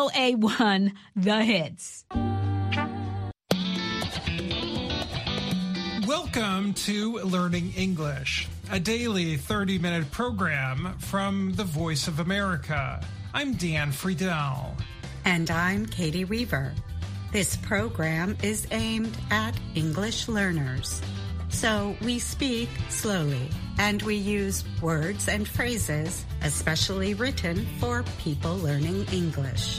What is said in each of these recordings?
VOA1 The Hits. Welcome to Learning English, a daily 30-minute program from the Voice of America. I'm Dan Friedel. And I'm Katie Weaver. This program is aimed at English learners. So we speak slowly, and we use words and phrases especially written for people learning English.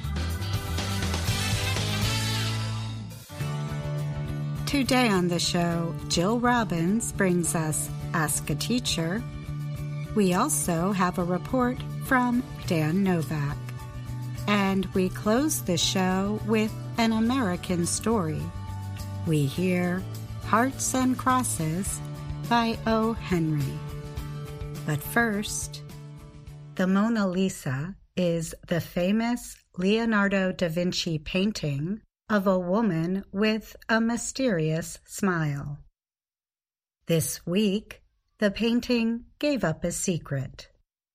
Today on the show, Jill Robbins brings us Ask a Teacher. We also have a report from Dan Novak. And we close the show with an American story. We hear Hearts and Crosses by O. Henry. But first, the Mona Lisa is the famous Leonardo da Vinci painting of a woman with a mysterious smile. This week, the painting gave up a secret.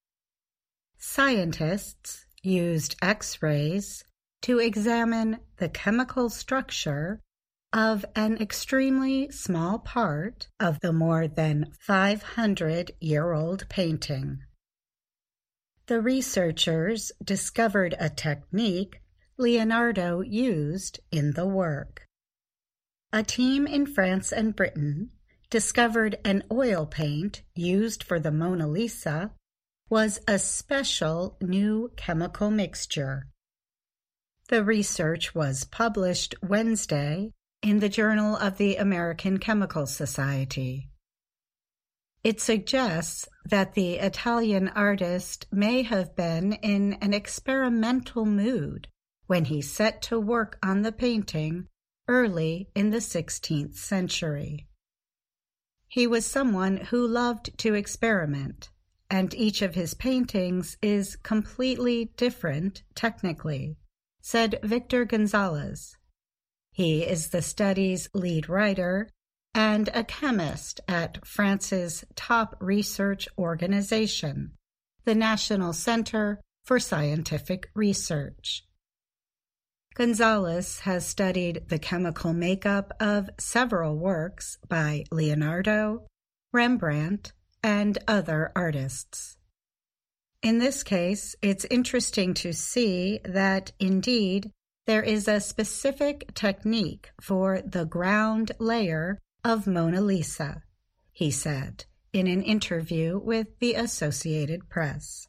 Scientists used X-rays to examine the chemical structure of an extremely small part of the more than 500-year-old painting. The researchers discovered a technique Leonardo used in the work. A team in France and Britain discovered an oil paint used for the Mona Lisa was a special new chemical mixture. The research was published Wednesday in the Journal of the American Chemical Society. It suggests that the Italian artist may have been in an experimental mood when he set to work on the painting early in the 16th century. He was someone who loved to experiment, and each of his paintings is completely different technically, said Victor Gonzalez. He is the study's lead writer and a chemist at France's top research organization, the National Center for Scientific Research. Gonzalez has studied the chemical makeup of several works by Leonardo, Rembrandt, and other artists. In this case, it's interesting to see that, indeed, there is a specific technique for the ground layer of Mona Lisa, he said in an interview with the Associated Press.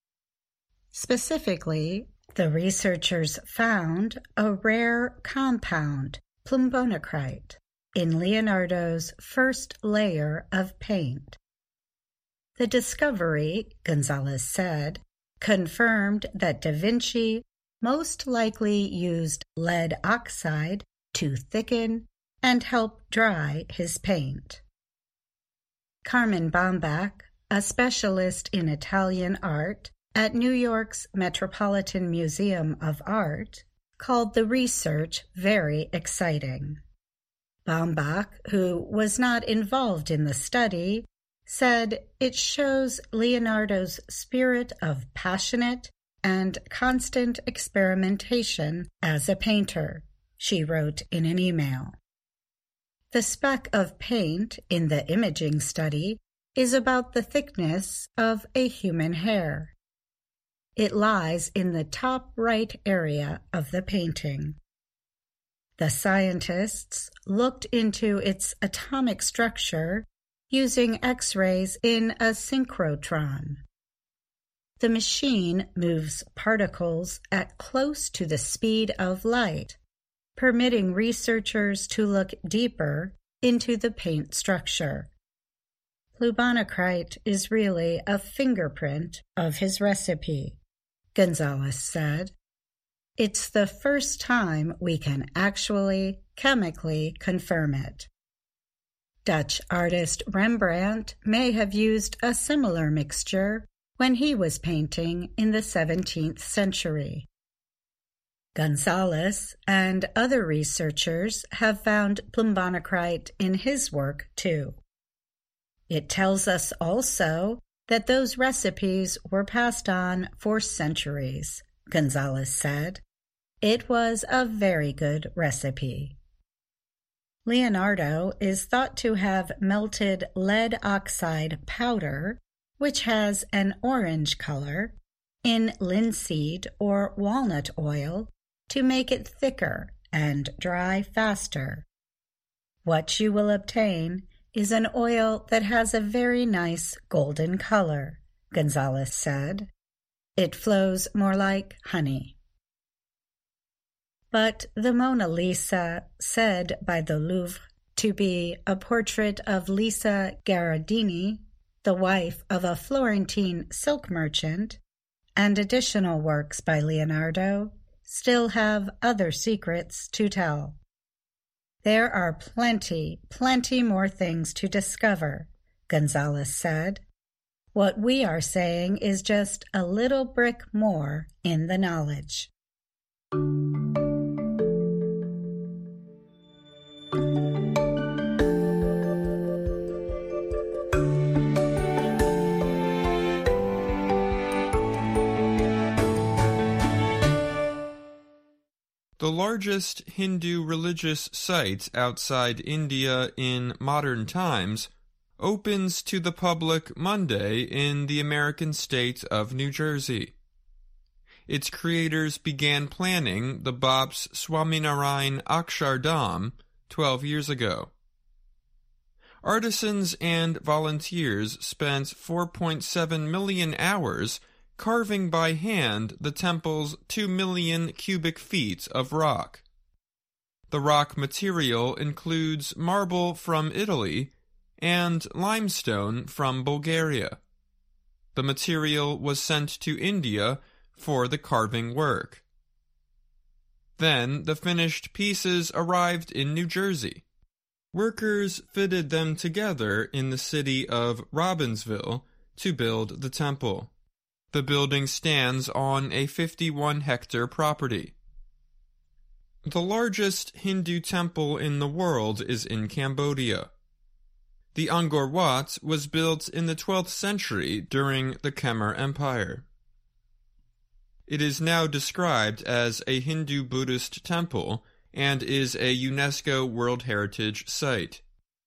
Specifically, the researchers found a rare compound, plumbonacrite, in Leonardo's first layer of paint. The discovery, Gonzalez said, confirmed that Da Vinci most likely used lead oxide to thicken and help dry his paint. Carmen Baumbach, a specialist in Italian art at New York's Metropolitan Museum of Art, called the research very exciting. Baumbach, who was not involved in the study, said it shows Leonardo's spirit of passionate and constant experimentation as a painter, she wrote in an email. The speck of paint in the imaging study is about the thickness of a human hair. It lies in the top right area of the painting. The scientists looked into its atomic structure using X-rays in a synchrotron. The machine moves particles at close to the speed of light, permitting researchers to look deeper into the paint structure. Plumbonacrite is really a fingerprint of his recipe, Gonzalez said. It's the first time we can actually chemically confirm it. Dutch artist Rembrandt may have used a similar mixture when he was painting in the 17th century. Gonzalez and other researchers have found plumbonacrite in his work too. It tells us also that those recipes were passed on for centuries, Gonzalez said. It was a very good recipe. Leonardo is thought to have melted lead oxide powder, which has an orange color, in linseed or walnut oil to make it thicker and dry faster. What you will obtain is an oil that has a very nice golden color, Gonzalez said. It flows more like honey. But the Mona Lisa, said by the Louvre to be a portrait of Lisa Gherardini, the wife of a Florentine silk merchant, and additional works by Leonardo, still have other secrets to tell. There are plenty more things to discover, Gonzalez said. What we are saying is just a little brick more in the knowledge. The largest Hindu religious site outside India in modern times opens to the public Monday in the American state of New Jersey. Its creators began planning the Baps Swaminarayan Akshardham 12 years ago. Artisans and volunteers spent 4.7 million hours carving by hand the temple's 2 million cubic feet of rock. The rock material includes marble from Italy and limestone from Bulgaria. The material was sent to India for the carving work. Then the finished pieces arrived in New Jersey. Workers fitted them together in the city of Robbinsville to build the temple. The building stands on a 51-hectare property. The largest Hindu temple in the world is in Cambodia. The Angkor Wat was built in the 12th century during the Khmer Empire. It is now described as a Hindu-Buddhist temple and is a UNESCO World Heritage Site.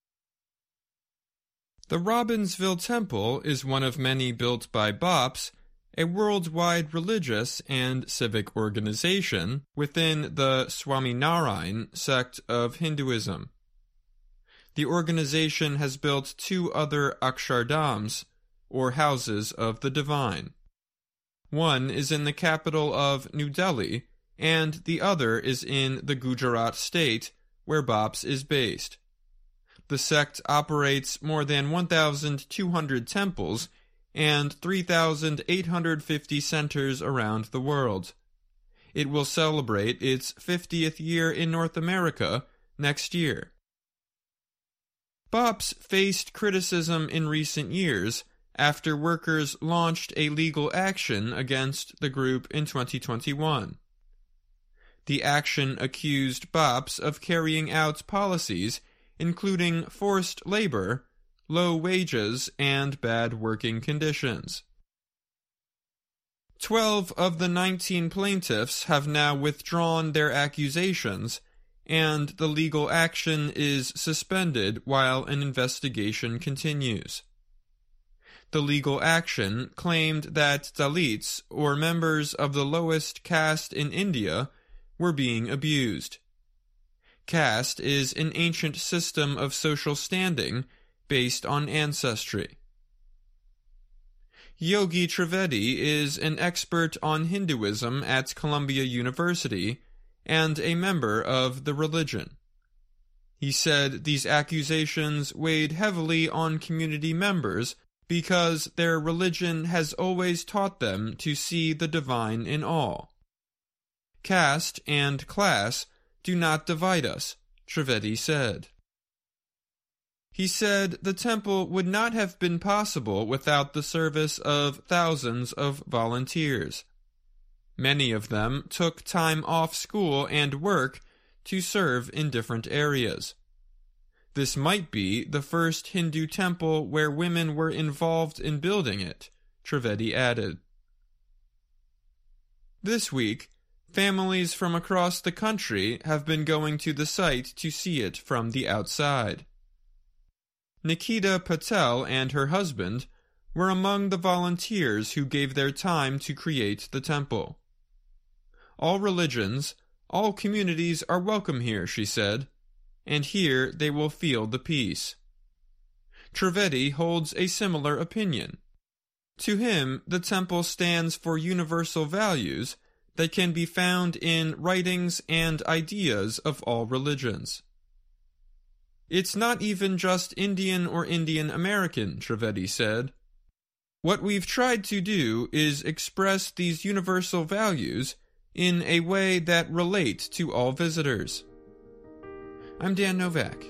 The Robbinsville Temple is one of many built by Baps, a worldwide religious and civic organization within the Swaminarayan sect of Hinduism. The organization has built 2 other Akshardhams, or Houses of the Divine. One is in the capital of New Delhi, and the other is in the Gujarat state, where Baps is based. The sect operates more than 1,200 temples and 3,850 centers around the world. It will celebrate its 50th year in North America next year. Baps faced criticism in recent years after workers launched a legal action against the group in 2021. The action accused Baps of carrying out policies including forced labor, low wages, and bad working conditions. 12 of the 19 plaintiffs have now withdrawn their accusations, and the legal action is suspended while an investigation continues. The legal action claimed that Dalits, or members of the lowest caste in India, were being abused. Caste is an ancient system of social standing based on ancestry. Yogi Trivedi is an expert on Hinduism at Columbia University and a member of the religion. He said these accusations weighed heavily on community members because their religion has always taught them to see the divine in all. Caste and class do not divide us, Trivedi said. He said the temple would not have been possible without the service of thousands of volunteers. Many of them took time off school and work to serve in different areas. This might be the first Hindu temple where women were involved in building it, Trivedi added. This week, families from across the country have been going to the site to see it from the outside. Nikita Patel and her husband were among the volunteers who gave their time to create the temple. All religions, all communities are welcome here, she said, and here they will feel the peace. Trivedi holds a similar opinion. To him, the temple stands for universal values that can be found in writings and ideas of all religions. It's not even just Indian or Indian American, Trivedi said. What we've tried to do is express these universal values in a way that relates to all visitors. I'm Dan Novak.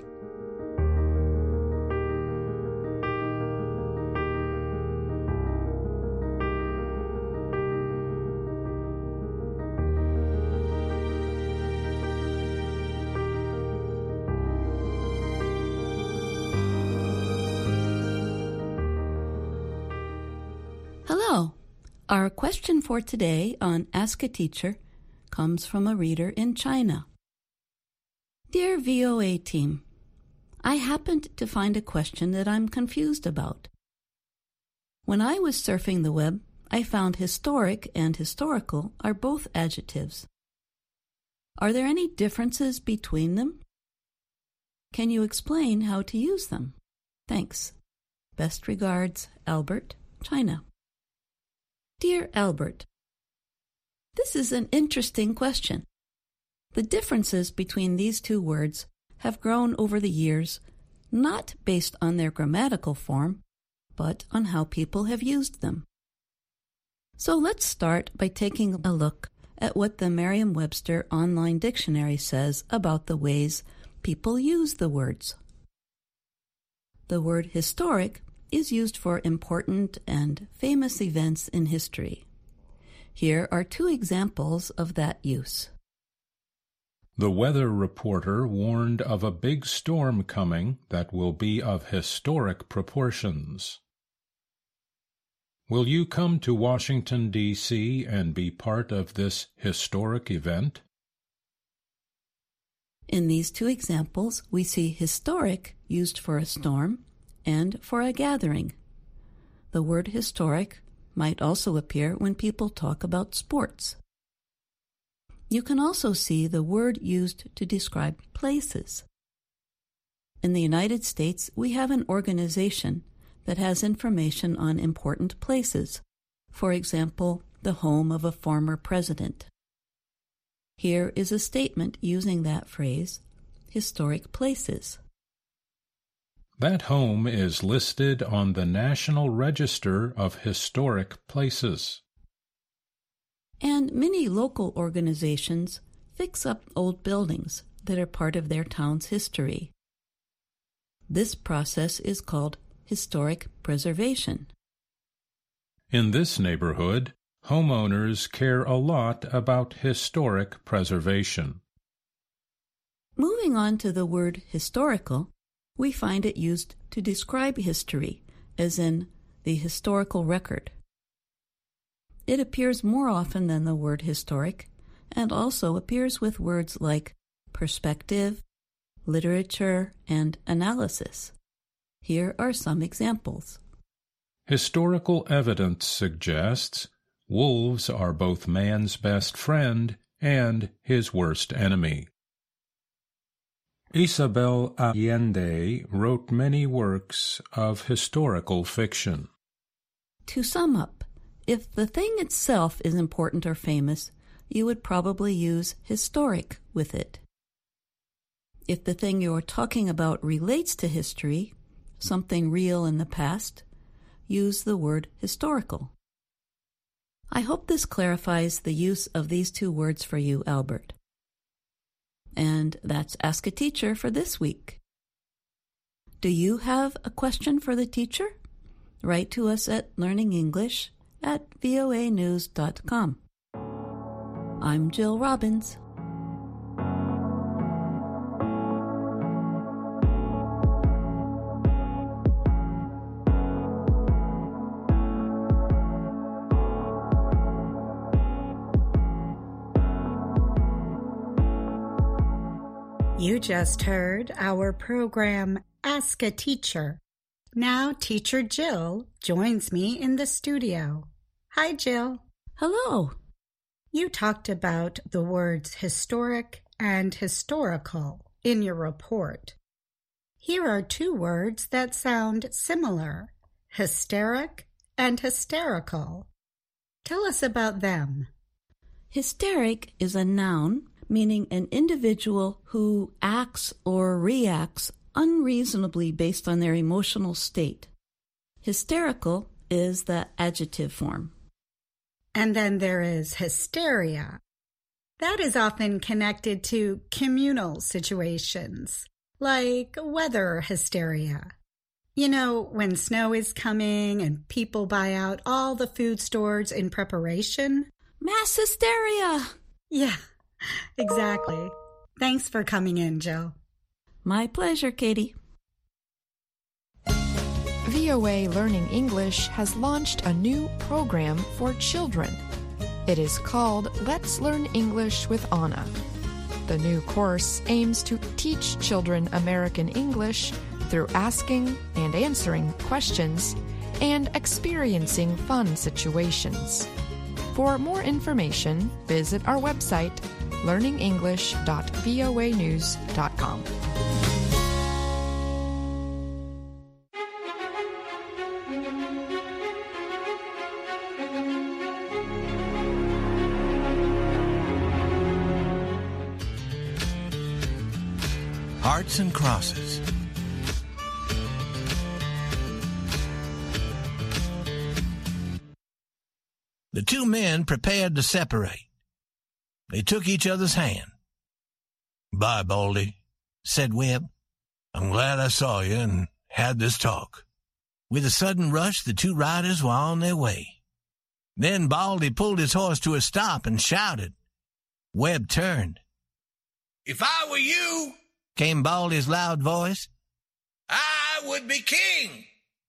Hello. Our question for today on Ask a Teacher comes from a reader in China. Dear VOA team, I happened to find a question that I'm confused about. When I was surfing the web, I found historic and historical are both adjectives. Are there any differences between them? Can you explain how to use them? Thanks. Best regards, Albert, China. Dear Albert, this is an interesting question. The differences between these two words have grown over the years, not based on their grammatical form, but on how people have used them. So let's start by taking a look at what the Merriam-Webster online dictionary says about the ways people use the words. The word historic is used for important and famous events in history. Here are two examples of that use. The weather reporter warned of a big storm coming that will be of historic proportions. Will you come to Washington, D.C. and be part of this historic event? In these two examples, we see historic used for a storm and for a gathering. The word historic might also appear when people talk about sports. You can also see the word used to describe places. In the United States, we have an organization that has information on important places, for example, the home of a former president. Here is a statement using that phrase, historic places. That home is listed on the National Register of Historic Places. And many local organizations fix up old buildings that are part of their town's history. This process is called historic preservation. In this neighborhood, homeowners care a lot about historic preservation. Moving on to the word historical, we find it used to describe history, as in the historical record. It appears more often than the word historic, and also appears with words like perspective, literature, and analysis. Here are some examples. Historical evidence suggests wolves are both man's best friend and his worst enemy. Isabel Allende wrote many works of historical fiction. To sum up, if the thing itself is important or famous, you would probably use historic with it. If the thing you're talking about relates to history, something real in the past, use the word historical. I hope this clarifies the use of these two words for you, Albert. And that's Ask a Teacher for this week. Do you have a question for the teacher? Write to us at learningenglish@voanews.com. I'm Jill Robbins. You just heard our program, Ask a Teacher. Now Teacher Jill joins me in the studio. Hi, Jill. Hello. You talked about the words historic and historical in your report. Here are two words that sound similar, hysteric and hysterical. Tell us about them. Hysteric is a noun meaning an individual who acts or reacts unreasonably based on their emotional state. Hysterical is the adjective form. And then there is hysteria. That is often connected to communal situations, like weather hysteria. You know, when snow is coming and people buy out all the food stores in preparation. Mass hysteria! Yeah, exactly. Thanks for coming in, Jill. My pleasure, Katie. VOA Learning English has launched a new program for children. It is called Let's Learn English with Anna. The new course aims to teach children American English through asking and answering questions and experiencing fun situations. For more information, visit our website, learningenglish.voanews.com. Hearts and crosses. The two men prepared to separate. They took each other's hand. "Bye, Baldy," said Webb. "I'm glad I saw you and had this talk." With a sudden rush, the two riders were on their way. Then Baldy pulled his horse to a stop and shouted. Webb turned. "If I were you," came Baldy's loud voice, "I would be king."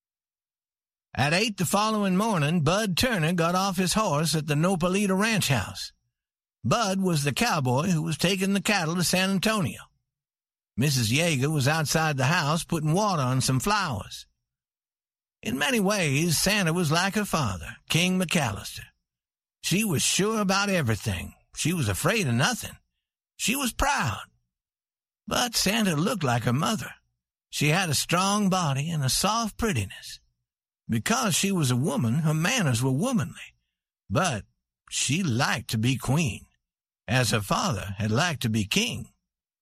At 8 the following morning, Bud Turner got off his horse at the Nopalito Ranch House. Bud was the cowboy who was taking the cattle to San Antonio. Mrs. Yeager was outside the house putting water on some flowers. In many ways, Santa was like her father, King McAllister. She was sure about everything. She was afraid of nothing. She was proud. But Santa looked like her mother. She had a strong body and a soft prettiness. Because she was a woman, her manners were womanly. But she liked to be queen, as her father had liked to be king.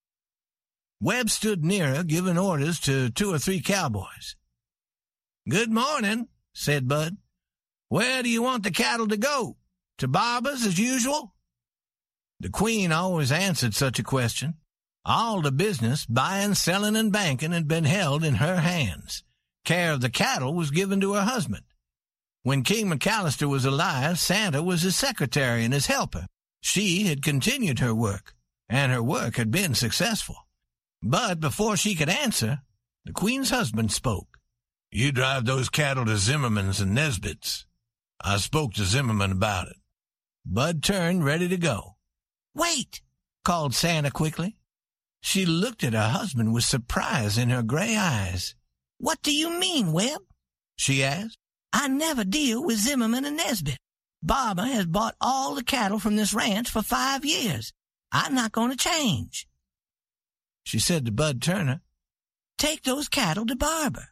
Webb stood near her, giving orders to 2 or 3 cowboys. "Good morning," said Bud. "Where do you want the cattle to go? To Barber's as usual?" The queen always answered such a question. All the business, buying, selling, and banking, had been held in her hands. Care of the cattle was given to her husband. When King McAllister was alive, Santa was his secretary and his helper. She had continued her work, and her work had been successful. But before she could answer, the queen's husband spoke. "You drive those cattle to Zimmerman's and Nesbitt's. I spoke to Zimmerman about it." Bud turned, ready to go. "Wait!" called Santa quickly. She looked at her husband with surprise in her gray eyes. "What do you mean, Webb?" she asked. "I never deal with Zimmerman and Nesbitt. Barber has bought all the cattle from this ranch for 5 years. I'm not going to change." She said to Bud Turner, "Take those cattle to Barber."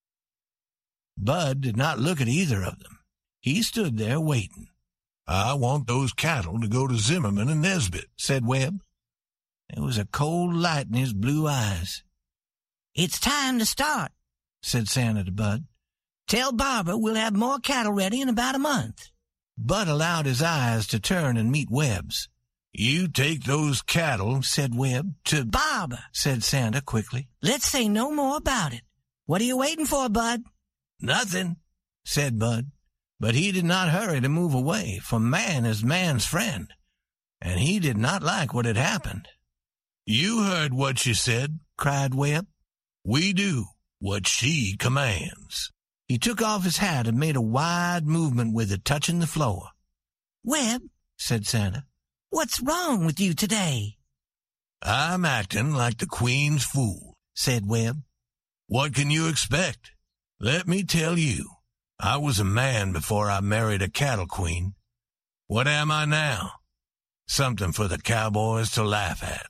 Bud did not look at either of them. He stood there waiting. "I want those cattle to go to Zimmerman and Nesbitt," said Webb. There was a cold light in his blue eyes. "It's time to start," said Santa to Bud. "Tell Barber we'll have more cattle ready in about a month." Bud allowed his eyes to turn and meet Webb's. "You take those cattle," said Webb, "to Barber," said Santa quickly. "Let's say no more about it. What are you waiting for, Bud?" "Nothing," said Bud. But he did not hurry to move away, for man is man's friend, and he did not like what had happened. "You heard what she said," cried Webb. "We do what she commands." He took off his hat and made a wide movement with it, touching the floor. "Webb," said Santa, "what's wrong with you today?" I'm acting like the Queen's fool, said Webb. What can you expect? Let me tell you, I was a man before I married a cattle queen. What am I now? Something for the cowboys to laugh at.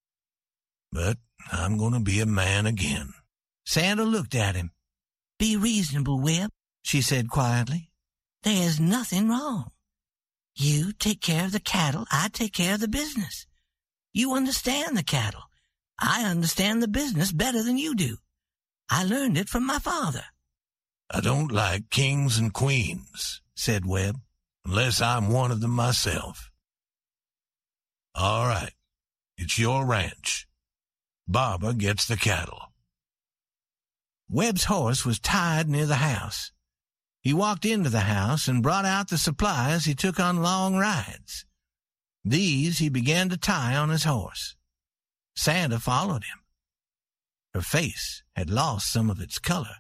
But I'm going to be a man again. Santa looked at him. Be reasonable, Webb, she said quietly. There's nothing wrong. You take care of the cattle, I take care of the business. You understand the cattle. I understand the business better than you do. I learned it from my father. I don't like kings and queens, said Webb, unless I'm one of them myself. All right, it's your ranch. Barbara gets the cattle. Webb's horse was tied near the house. He walked into the house and brought out the supplies he took on long rides. These he began to tie on his horse. Santa followed him. Her face had lost some of its color.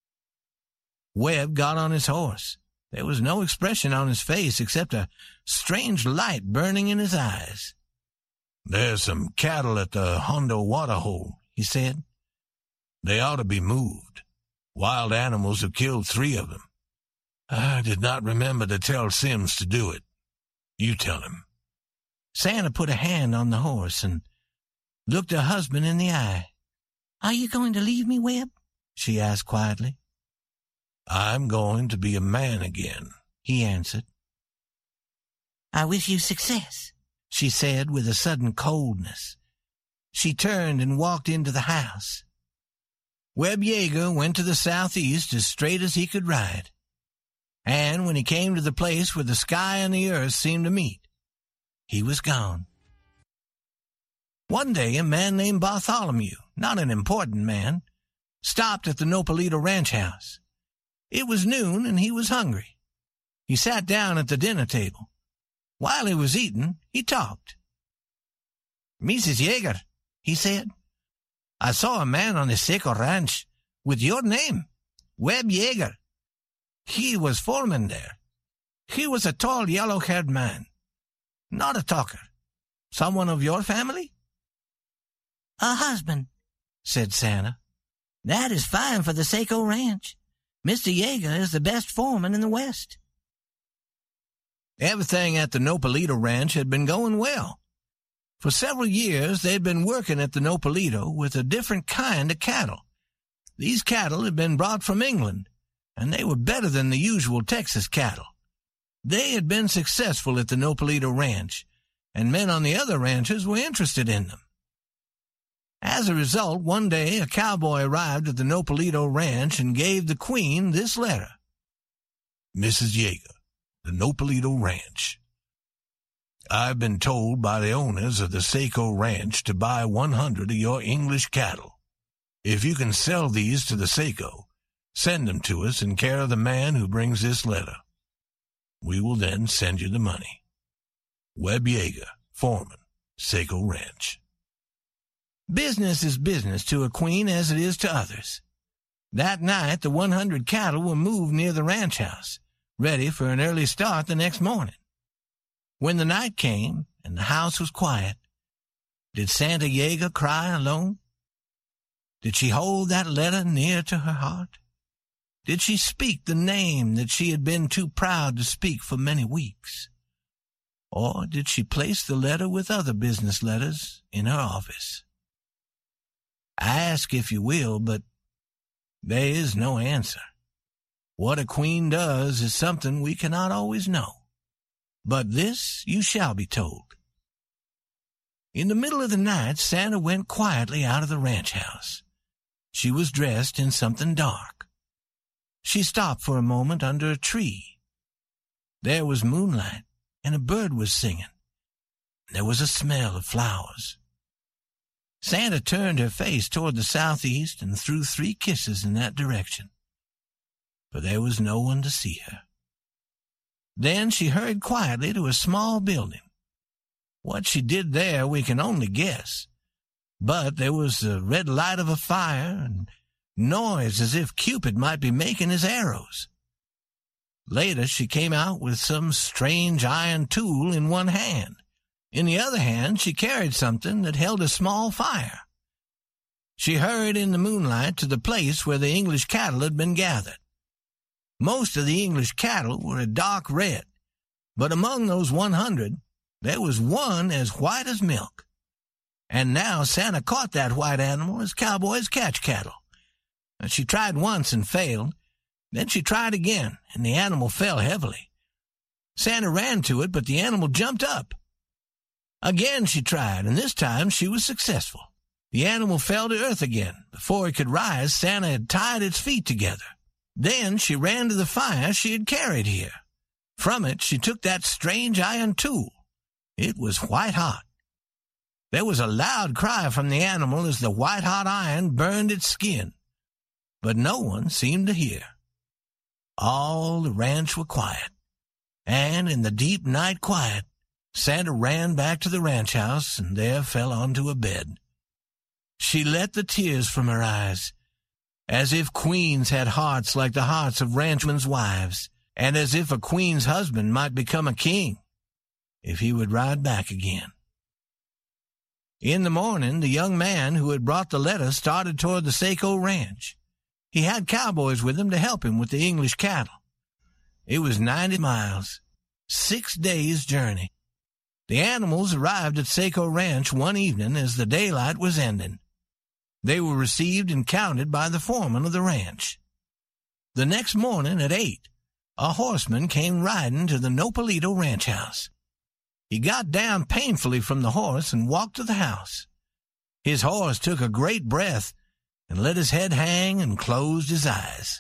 Webb got on his horse. There was no expression on his face except a strange light burning in his eyes. There's some cattle at the Hondo water hole, he said. They ought to be moved. Wild animals have killed 3 of them. I did not remember to tell Sims to do it. You tell him. Santa put a hand on the horse and looked her husband in the eye. Are you going to leave me, Webb? She asked quietly. I'm going to be a man again, he answered. I wish you success, she said with a sudden coldness. She turned and walked into the house. Webb Yeager went to the southeast as straight as he could ride. And when he came to the place where the sky and the earth seemed to meet, he was gone. One day a man named Bartholomew, not an important man, stopped at the Nopalito ranch house. It was noon and he was hungry. He sat down at the dinner table. While he was eating, he talked. Mrs. Yeager, he said, I saw a man on the Seco ranch with your name, Webb Yeager. He was foreman there. He was a tall, yellow-haired man. Not a talker. Someone of your family? A husband, said Santa. That is fine for the Seco ranch. Mr. Yeager is the best foreman in the West. Everything at the Nopalito ranch had been going well. For several years, they'd been working at the Nopalito with a different kind of cattle. These cattle had been brought from England, and they were better than the usual Texas cattle. They had been successful at the Nopalito ranch, and men on the other ranches were interested in them. As a result, one day a cowboy arrived at the Nopalito ranch and gave the Queen this letter. Mrs. Yeager, the Nopalito Ranch. I've been told by the owners of the Seco Ranch to buy 100 of your English cattle. If you can sell these to the Seco, send them to us in care of the man who brings this letter. We will then send you the money. Webb Yeager, foreman, Seco Ranch. Business is business to a queen as it is to others. That night, the 100 cattle were moved near the ranch house, ready for an early start the next morning. When the night came and the house was quiet, did Santa Yeager cry alone? Did she hold that letter near to her heart? Did she speak the name that she had been too proud to speak for many weeks? Or did she place the letter with other business letters in her office? Ask if you will, but there is no answer. What a queen does is something we cannot always know. But this you shall be told. In the middle of the night, Santa went quietly out of the ranch house. She was dressed in something dark. She stopped for a moment under a tree. There was moonlight, and a bird was singing. There was a smell of flowers. Santa turned her face toward the southeast and threw 3 kisses in that direction. But there was no one to see her. Then she hurried quietly to a small building. What she did there we can only guess. But there was the red light of a fire and noise as if Cupid might be making his arrows. Later she came out with some strange iron tool in one hand. In the other hand, she carried something that held a small fire. She hurried in the moonlight to the place where the English cattle had been gathered. Most of the English cattle were a dark red, but among those 100, there was one as white as milk. And now Santa caught that white animal as cowboys catch cattle. She tried once and failed. Then she tried again, and the animal fell heavily. Santa ran to it, but the animal jumped up. Again she tried, and this time she was successful. The animal fell to earth again. Before it could rise, Santa had tied its feet together. Then she ran to the fire she had carried here. From it she took that strange iron tool. It was white hot. There was a loud cry from the animal as the white-hot iron burned its skin. But no one seemed to hear. All the ranch were quiet. And in the deep night quiet, Santa ran back to the ranch house and there fell onto a bed. She let the tears from her eyes, as if queens had hearts like the hearts of ranchmen's wives, and as if a queen's husband might become a king if he would ride back again. In the morning, the young man who had brought the letter started toward the Saco Ranch. He had cowboys with him to help him with the English cattle. It was 90 miles, 6 days' journey. The animals arrived at Saco Ranch one evening as the daylight was ending. They were received and counted by the foreman of the ranch. The next morning at 8, a horseman came riding to the Nopalito ranch house. He got down painfully from the horse and walked to the house. His horse took a great breath and let his head hang and closed his eyes.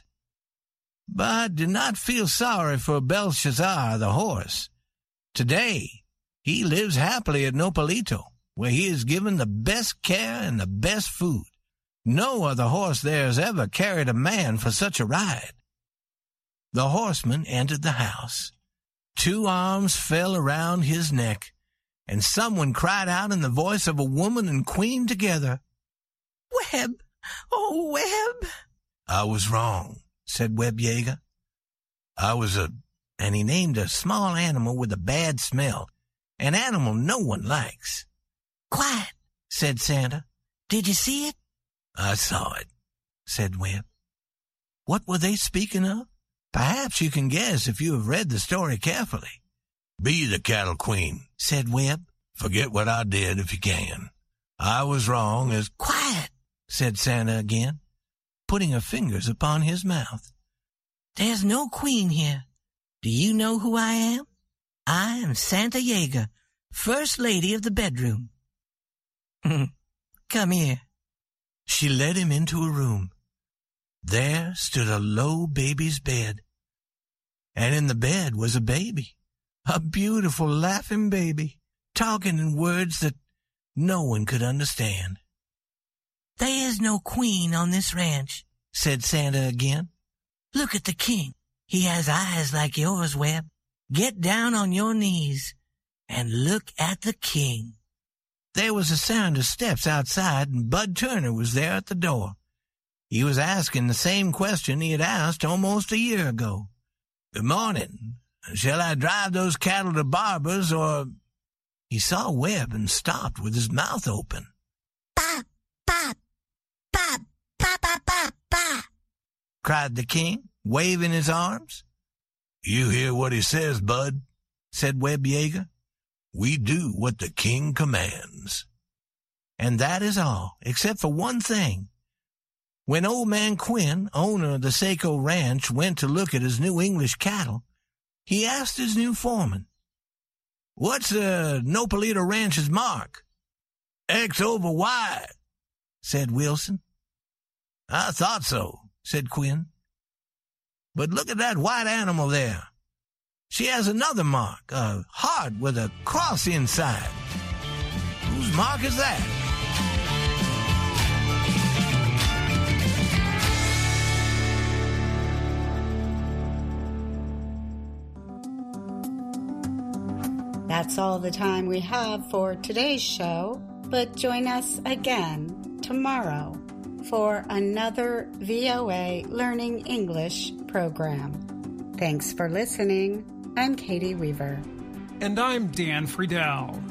But did not feel sorry for Belshazzar the horse. Today, he lives happily at Nopalito, where he is given the best care and the best food. No other horse there has ever carried a man for such a ride. The horseman entered the house. 2 arms fell around his neck, and someone cried out in the voice of a woman and queen together, "Webb! Oh, Webb!" "I was wrong," said Webb Yeager. "I was and he named a small animal with a bad smell, an animal no one likes. "Quiet," said Santa. "Did you see it?" "I saw it," said Webb. What were they speaking of? Perhaps you can guess if you have read the story carefully. "Be the cattle queen," said Webb. "Forget what I did if you can. I was wrong as—" "Quiet," said Santa again, putting her fingers upon his mouth. "There's no queen here. Do you know who I am? I am Santa Yeager, First Lady of the bedroom. Come here." She led him into a room. There stood a low baby's bed, and in the bed was a baby, a beautiful laughing baby, talking in words that no one could understand. "There is no queen on this ranch," said Santa again. "Look at the king. He has eyes like yours, Webb. Get down on your knees and look at the king." There was a sound of steps outside, and Bud Turner was there at the door. He was asking the same question he had asked almost a year ago. "Good morning. Shall I drive those cattle to Barber's, or—" He saw Webb and stopped with his mouth open. "Bop, bop, bop, bop, bop, bop, bop," cried the king, waving his arms. "You hear what he says, Bud," said Webb Yeager. "We do what the king commands." And that is all, except for one thing. When Old Man Quinn, owner of the Saco Ranch, went to look at his new English cattle, he asked his new foreman, "What's Nopalito Ranch's mark?" "X over Y," said Wilson. "I thought so," said Quinn. "But look at that white animal there. She has another mark, a heart with a cross inside. Whose mark is that?" That's all the time we have for today's show, but join us again tomorrow for another VOA Learning English program. Thanks for listening. I'm Katie Weaver. And I'm Dan Friedel.